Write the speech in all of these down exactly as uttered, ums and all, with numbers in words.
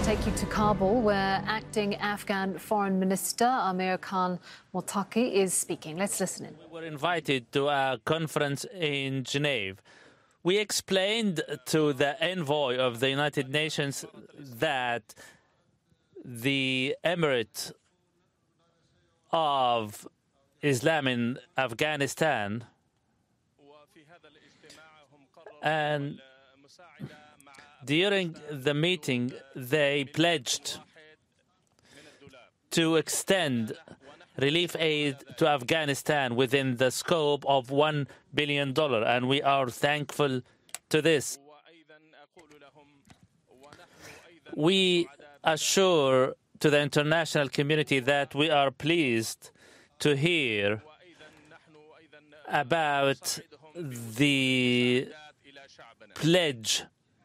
take you to Kabul, where acting Afghan Foreign Minister Amir Khan Muttaqi is speaking. Let's listen in. We were invited to a conference in Geneva. We explained to the envoy of the United Nations that the Emirate of Islam in Afghanistan and during the meeting they pledged to extend relief aid to Afghanistan within the scope of one billion dollars, and we are thankful to this. We assure to the international community that we are pleased to hear about the pledge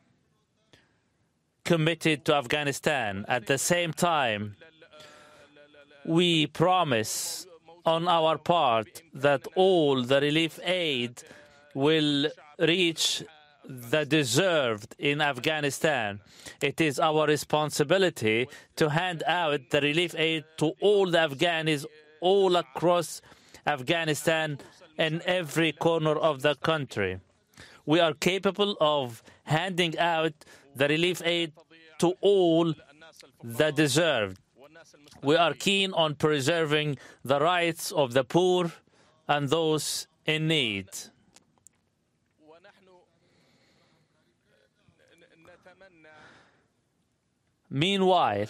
committed to Afghanistan. At the same time, we promise on our part that all the relief aid will reach the deserved in Afghanistan. It is our responsibility to hand out the relief aid to all the Afghanis all across Afghanistan and every corner of the country. We are capable of handing out the relief aid to all the deserved. We are keen on preserving the rights of the poor and those in need. Meanwhile,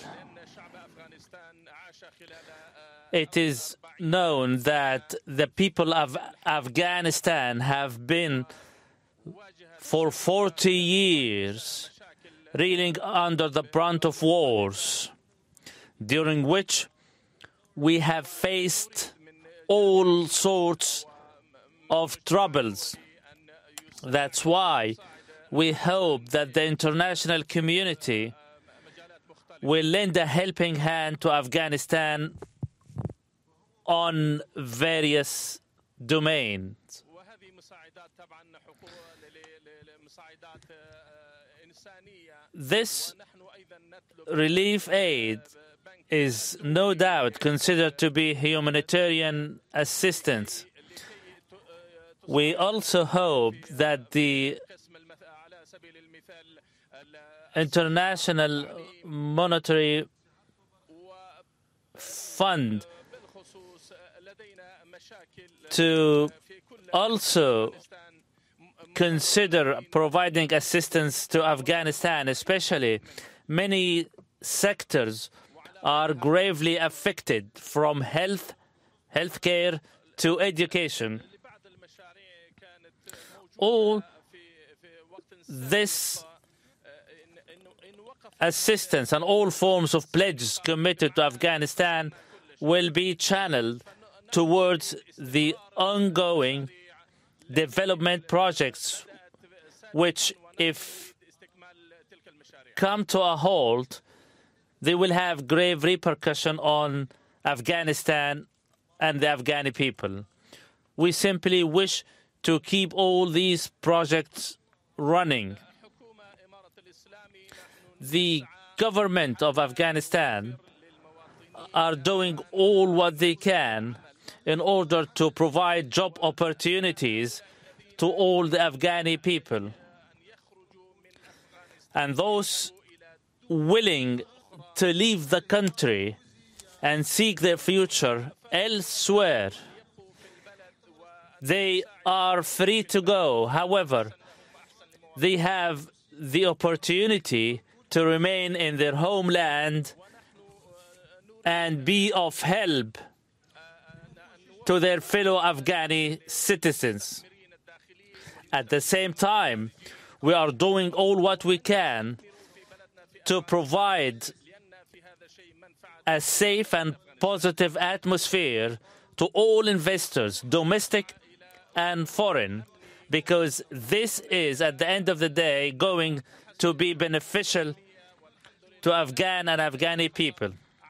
it is known that the people of Afghanistan have been for forty years reeling under the brunt of wars, during which we have faced all sorts of troubles. That's why we hope that the international community will lend a helping hand to Afghanistan on various domains. This relief aid is no doubt considered to be humanitarian assistance. We also hope that the International Monetary Fund to also consider providing assistance to Afghanistan, especially many sectors are gravely affected, from health, healthcare to education. All this assistance and all forms of pledges committed to Afghanistan will be channeled towards the ongoing development projects, which, if come to a halt, they will have grave repercussion on Afghanistan and the Afghani people. We simply wish to keep all these projects running. The government of Afghanistan are doing all what they can in order to provide job opportunities to all the Afghani people. And those willing to leave the country and seek their future elsewhere, they are free to go. However, they have the opportunity to remain in their homeland and be of help to their fellow Afghani citizens. At the same time, we are doing all what we can to provide a safe and positive atmosphere to all investors, domestic and foreign, because this is, at the end of the day, going to be beneficial to Afghan and Afghani people.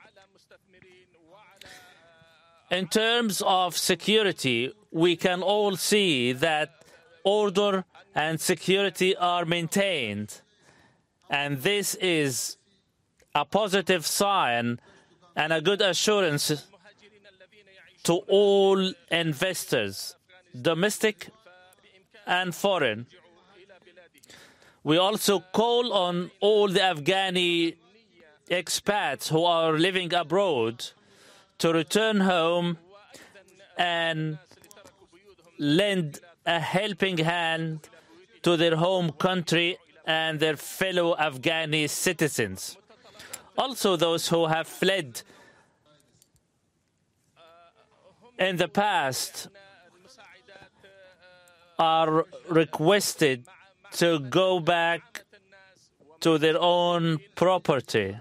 In terms of security, we can all see that order and security are maintained, and this is a positive sign and a good assurance to all investors, domestic and foreign. We also call on all the Afghani expats who are living abroad to return home and lend a helping hand to their home country and their fellow Afghani citizens. Also, those who have fled in the past are requested to go back to their own property.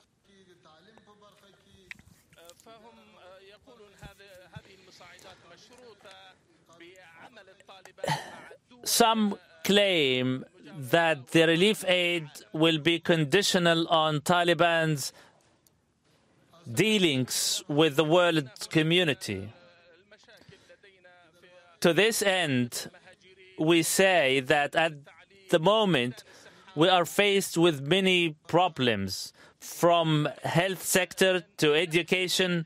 Some claim that the relief aid will be conditional on Taliban's dealings with the world community. To this end, we say that at the moment we are faced with many problems, from health sector to education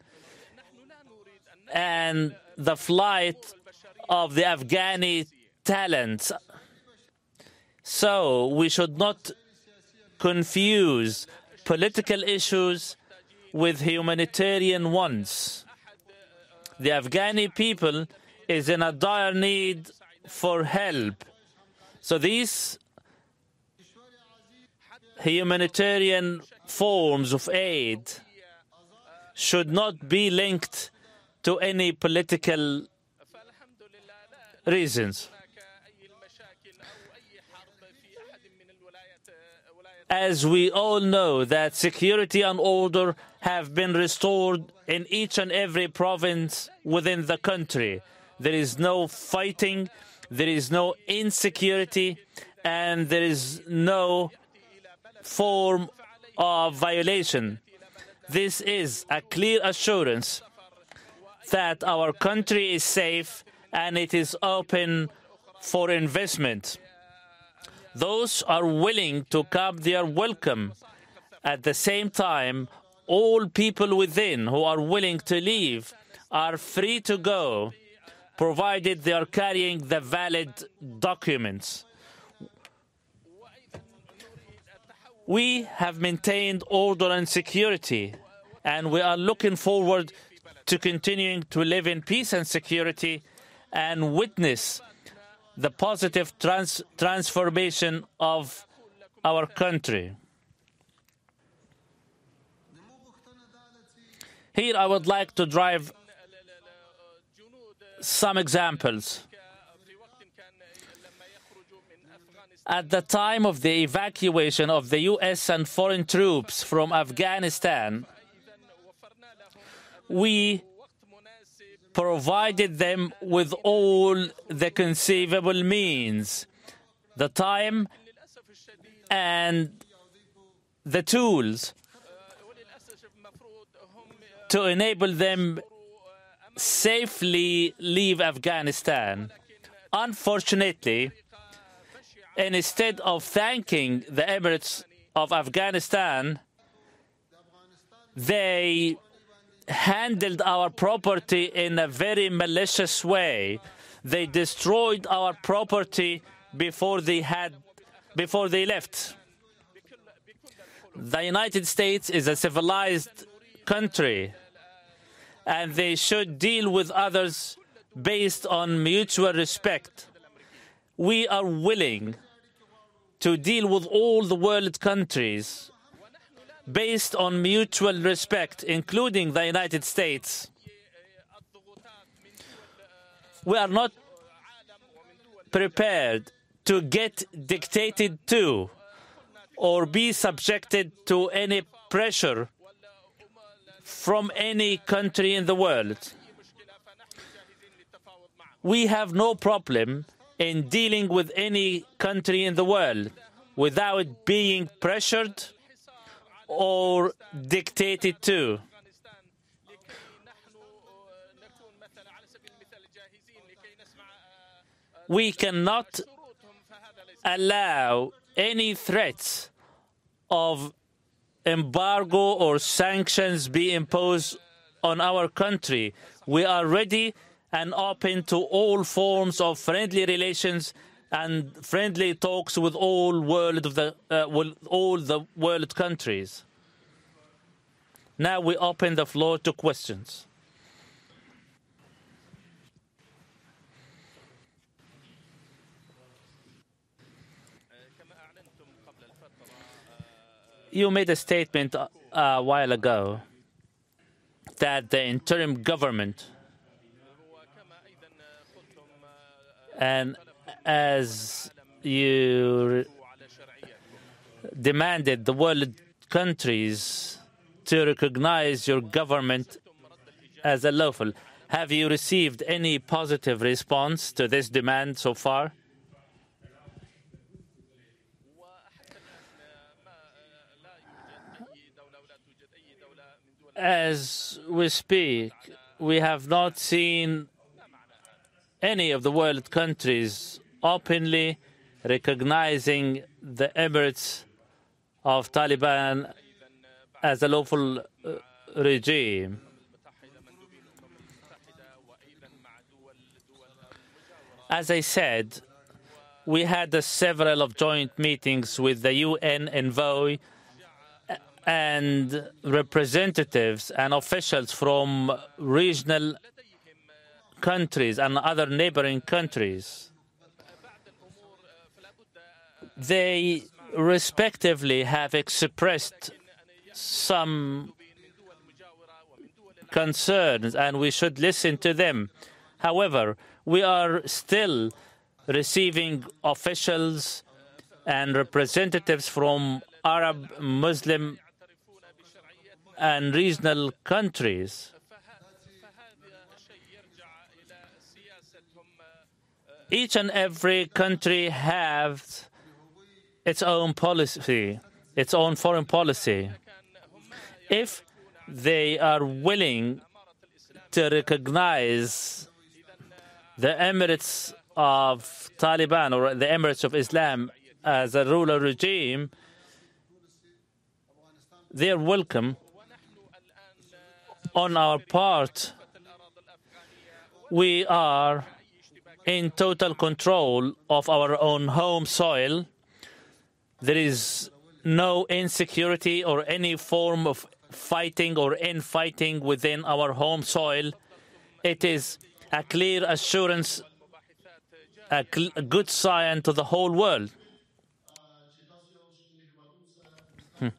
and the flight of the Afghani talents. So we should not confuse political issues with humanitarian ones. The Afghani people is in a dire need for help. So these humanitarian forms of aid should not be linked to any political reasons. As we all know that security and order have been restored in each and every province within the country. There is no fighting, there is no insecurity, and there is no form of violation. This is a clear assurance that our country is safe and it is open for investment. Those are willing to come, they are welcome. At the same time, all people within who are willing to leave are free to go, provided they are carrying the valid documents. We have maintained order and security, and we are looking forward to continuing to live in peace and security and witness the positive trans transformation of our country. Here I would like to drive some examples. At the time of the evacuation of the U S and foreign troops from Afghanistan, we provided them with all the conceivable means, the time and the tools to enable them safely leave Afghanistan. Unfortunately, instead of thanking the Emirates of Afghanistan, they handled our property in a very malicious way. They destroyed our property before they had, before they left. The United States is a civilized country, and they should deal with others based on mutual respect. We are willing to deal with all the world countries based on mutual respect, including the United States. We are not prepared to get dictated to or be subjected to any pressure from any country in the world. We have no problem in dealing with any country in the world without being pressured or dictated to. We cannot allow any threats of embargo or sanctions be imposed on our country. We are ready and open to all forms of friendly relations and friendly talks with all world of the uh, with all the world countries. Now we open the floor to questions. You made a statement a, a while ago that the interim government, and as you demanded the world countries to recognize your government as a lawful, have you received any positive response to this demand so far? As we speak, we have not seen any of the world countries openly recognizing the Emirates of Taliban as a lawful uh, regime. As I said, we had uh, several of joint meetings with the U N envoy and representatives and officials from regional countries and other neighboring countries. They respectively have expressed some concerns, and we should listen to them. However, we are still receiving officials and representatives from Arab, Muslim, and regional countries. Each and every country has its own policy, its own foreign policy. If they are willing to recognize the Emirates of Taliban or the Emirates of Islam as a ruler regime, they are welcome. On our part, we are in total control of our own home soil. There is no insecurity or any form of fighting or infighting within our home soil. It is a clear assurance, a, cl a good sign to the whole world. Hmm.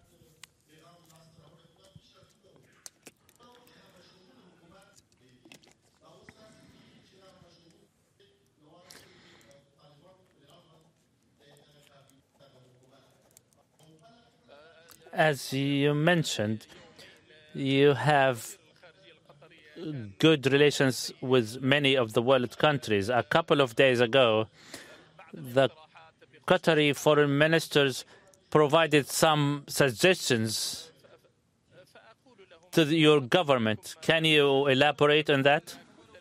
As you mentioned, you have good relations with many of the world countries. A couple of days ago, the Qatari foreign ministers provided some suggestions to the, your government. Can you elaborate on that?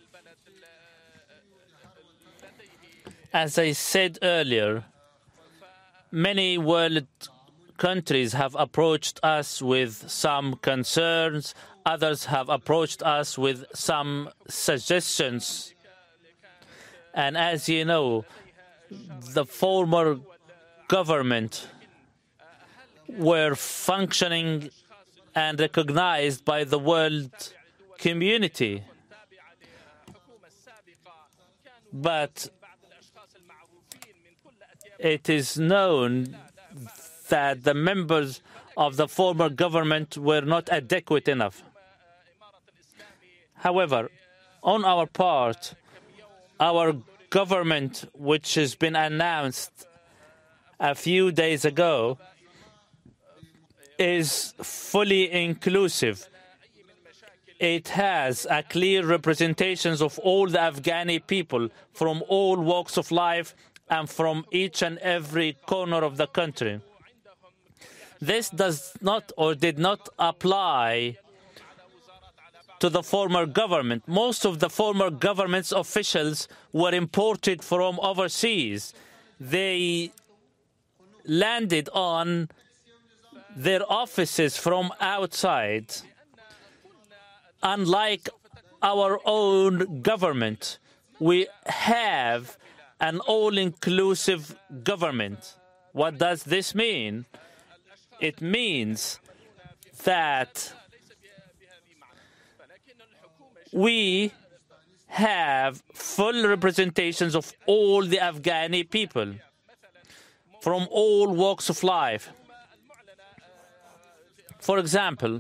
As I said earlier, many world countries have approached us with some concerns. Others have approached us with some suggestions. And as you know, the former government were functioning and recognized by the world community. But it is known that the members of the former government were not adequate enough. However, on our part, our government, which has been announced a few days ago, is fully inclusive. It has a clear representation of all the Afghani people from all walks of life and from each and every corner of the country. This does not or did not apply to the former government. Most of the former government's officials were imported from overseas. They landed on their offices from outside. Unlike our own government, we have an all-inclusive government. What does this mean? It means that we have full representations of all the Afghani people from all walks of life. For example,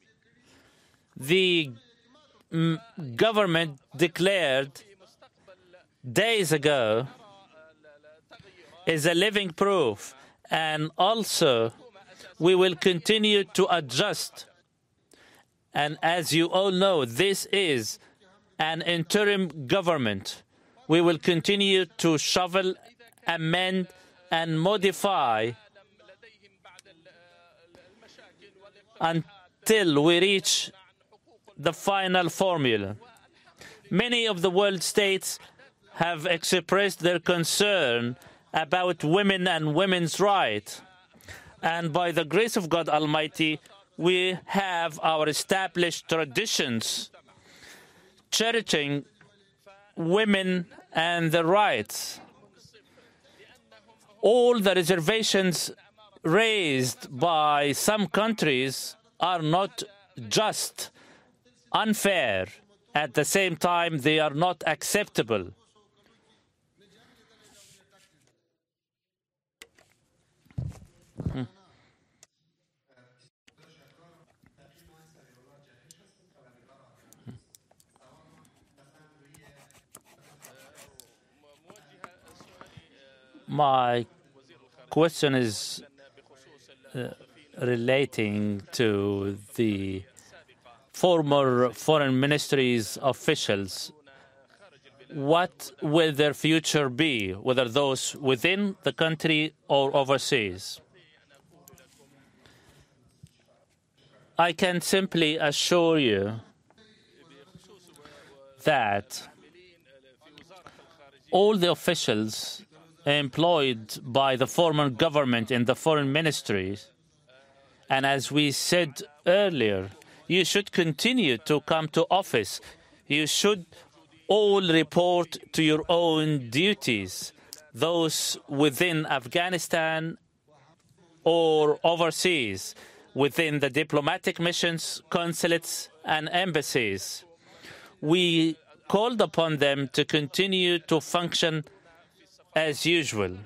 the government declared days ago is a living proof, and also we will continue to adjust. And as you all know, this is an interim government. We will continue to shovel, amend, and modify until we reach the final formula. Many of the world states have expressed their concern about women and women's rights. And by the grace of God Almighty, we have our established traditions cherishing women and their rights. All the reservations raised by some countries are not just, unfair. At the same time, they are not acceptable. Hmm. My question is uh, relating to the former foreign ministries officials. What will their future be, whether those within the country or overseas? I can simply assure you that all the officials employed by the former government in the foreign ministries, and as we said earlier, you should continue to come to office. You should all report to your own duties, those within Afghanistan or overseas, within the diplomatic missions, consulates, and embassies. We called upon them to continue to function as usual.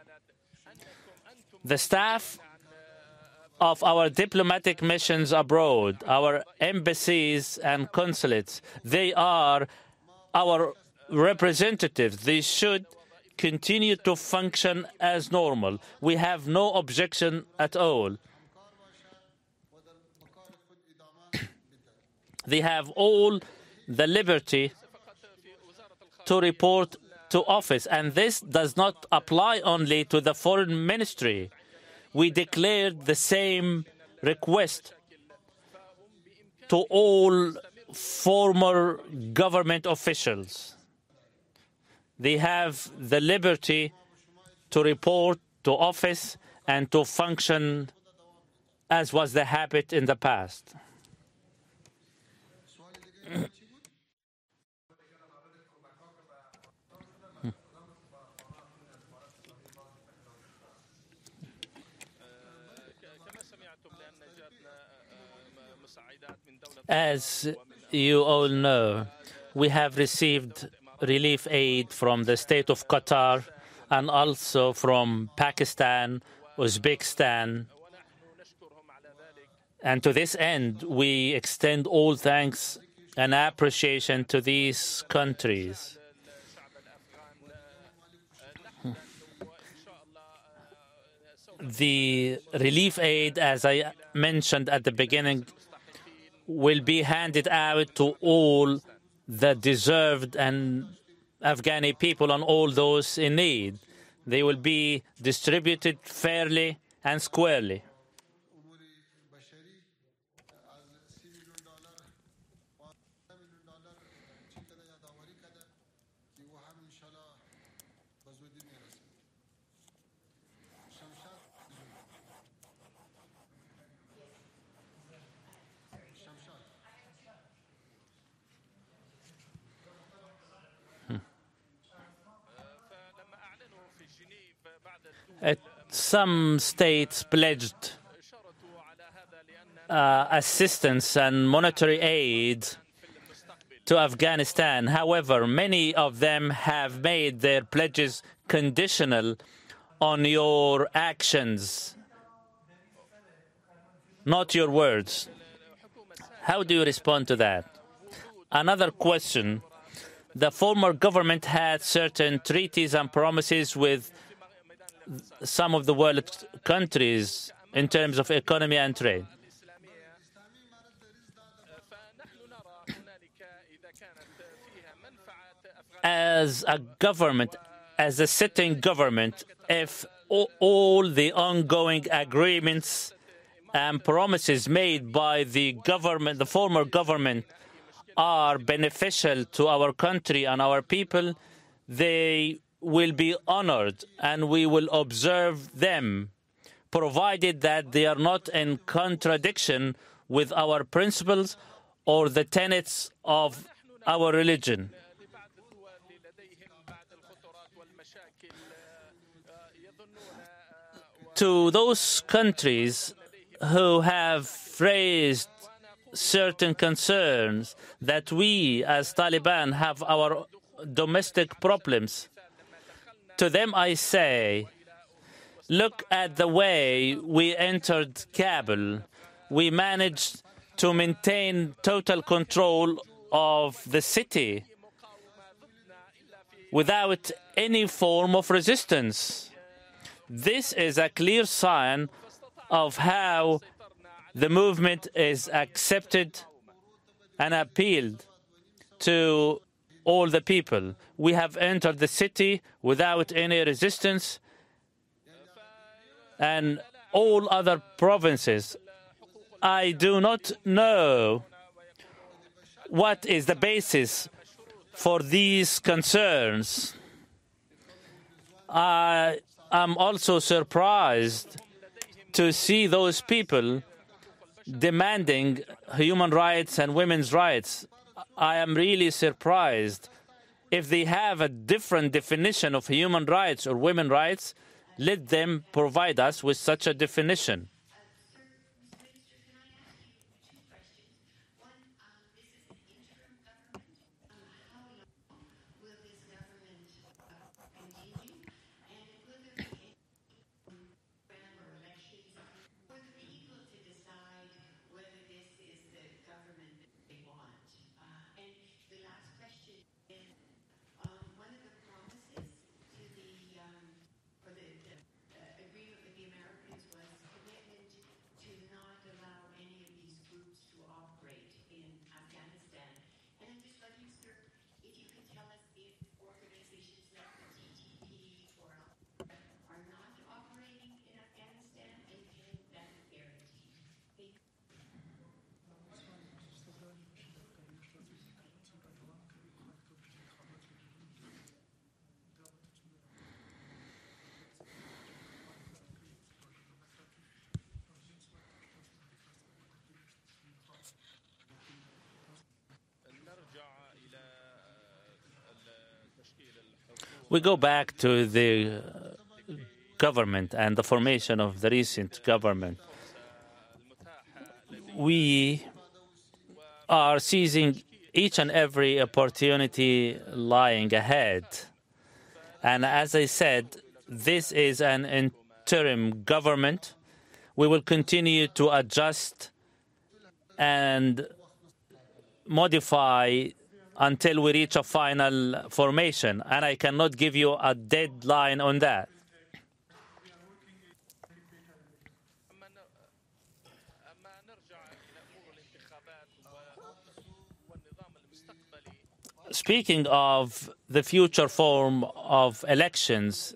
The staff of our diplomatic missions abroad, our embassies and consulates, they are our representatives. They should continue to function as normal. We have no objection at all. They have all the liberty to report to office, and this does not apply only to the foreign ministry. We declared the same request to all former government officials. They have the liberty to report to office and to function as was the habit in the past. As you all know, we have received relief aid from the state of Qatar and also from Pakistan, Uzbekistan. And to this end, we extend all thanks and appreciation to these countries. The relief aid, as I mentioned at the beginning, will be handed out to all the deserved and Afghani people and all those in need. They will be distributed fairly and squarely. Uh, some states pledged uh, assistance and monetary aid to Afghanistan. However, many of them have made their pledges conditional on your actions, not your words. How do you respond to that? Another question. The former government had certain treaties and promises with some of the world countries in terms of economy and trade. As a government, as a sitting government, if all the ongoing agreements and promises made by the government, the former government, are beneficial to our country and our people, they will be honored and we will observe them, provided that they are not in contradiction with our principles or the tenets of our religion. To those countries who have raised certain concerns that we as Taliban have our domestic problems, to them I say, look at the way we entered Kabul. We managed to maintain total control of the city without any form of resistance. This is a clear sign of how the movement is accepted and appealed to all the people. We have entered the city without any resistance, and all other provinces. I do not know what is the basis for these concerns. I am also surprised to see those people demanding human rights and women's rights. I am really surprised. If they have a different definition of human rights or women's rights, let them provide us with such a definition. We go back to the government and the formation of the recent government. We are seizing each and every opportunity lying ahead. And as I said, this is an interim government. We will continue to adjust and modify until we reach a final formation, and I cannot give you a deadline on that. Speaking of the future form of elections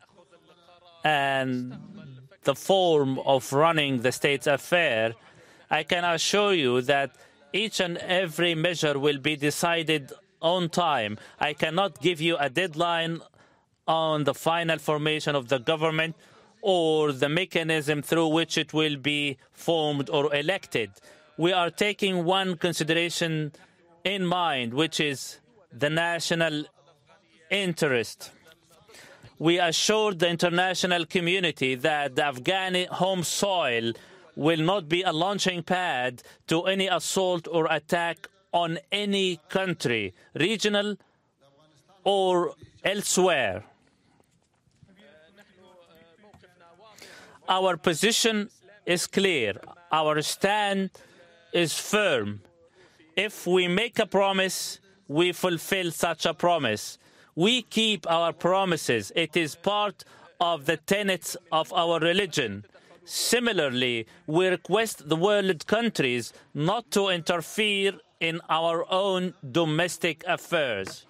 and the form of running the state's affair, I can assure you that each and every measure will be decided on time. I cannot give you a deadline on the final formation of the government or the mechanism through which it will be formed or elected. We are taking one consideration in mind, which is the national interest. We assured the international community that the Afghani home soil will not be a launching pad to any assault or attack on any country, regional or elsewhere. Our position is clear. Our stand is firm. If we make a promise, we fulfill such a promise. We keep our promises. It is part of the tenets of our religion. Similarly, we request the world countries not to interfere in our own domestic affairs.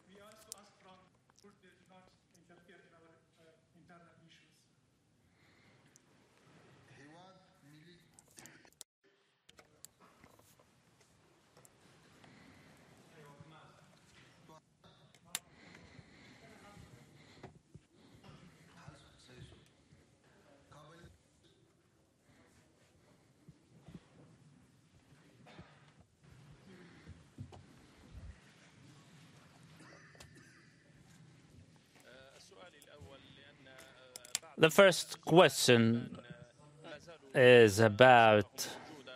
The first question is about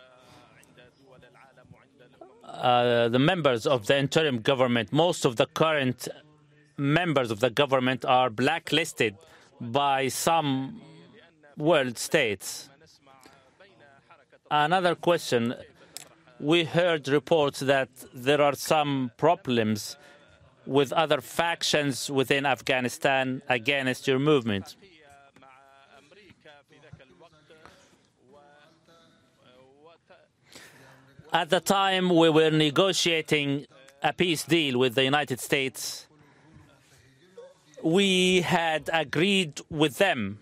uh, the members of the interim government. Most of the current members of the government are blacklisted by some world states. Another question, we heard reports that there are some problems with other factions within Afghanistan against your movement. At the time we were negotiating a peace deal with the United States, we had agreed with them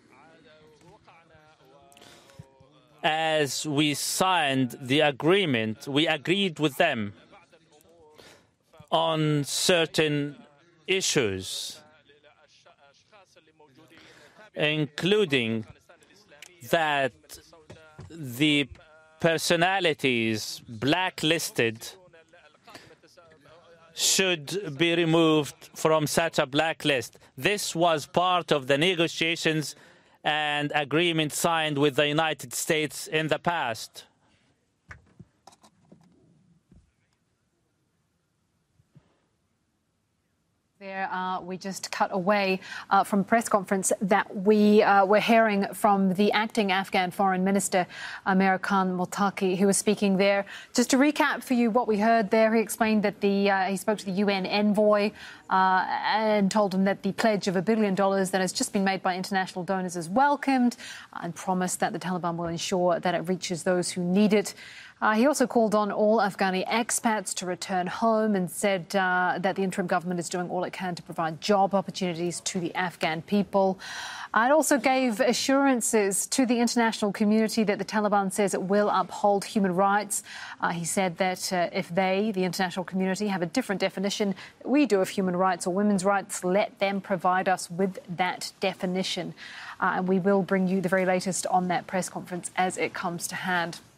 as we signed the agreement. We agreed with them on certain issues, including that the personalities blacklisted should be removed from such a blacklist. This was part of the negotiations and agreement signed with the United States in the past. There, uh, we just cut away uh, from a press conference that we uh, were hearing from the acting Afghan Foreign Minister, Amir Khan Muttaqi, who was speaking there. Just to recap for you what we heard there, he explained that the uh, he spoke to the U N envoy uh, and told him that the pledge of a billion dollars that has just been made by international donors is welcomed, and promised that the Taliban will ensure that it reaches those who need it. Uh, he also called on all Afghani expats to return home and said uh, that the interim government is doing all it can to provide job opportunities to the Afghan people. Uh, it also gave assurances to the international community that the Taliban says it will uphold human rights. Uh, he said that uh, if they, the international community, have a different definition that we do of human rights or women's rights, let them provide us with that definition. Uh, and we will bring you the very latest on that press conference as it comes to hand.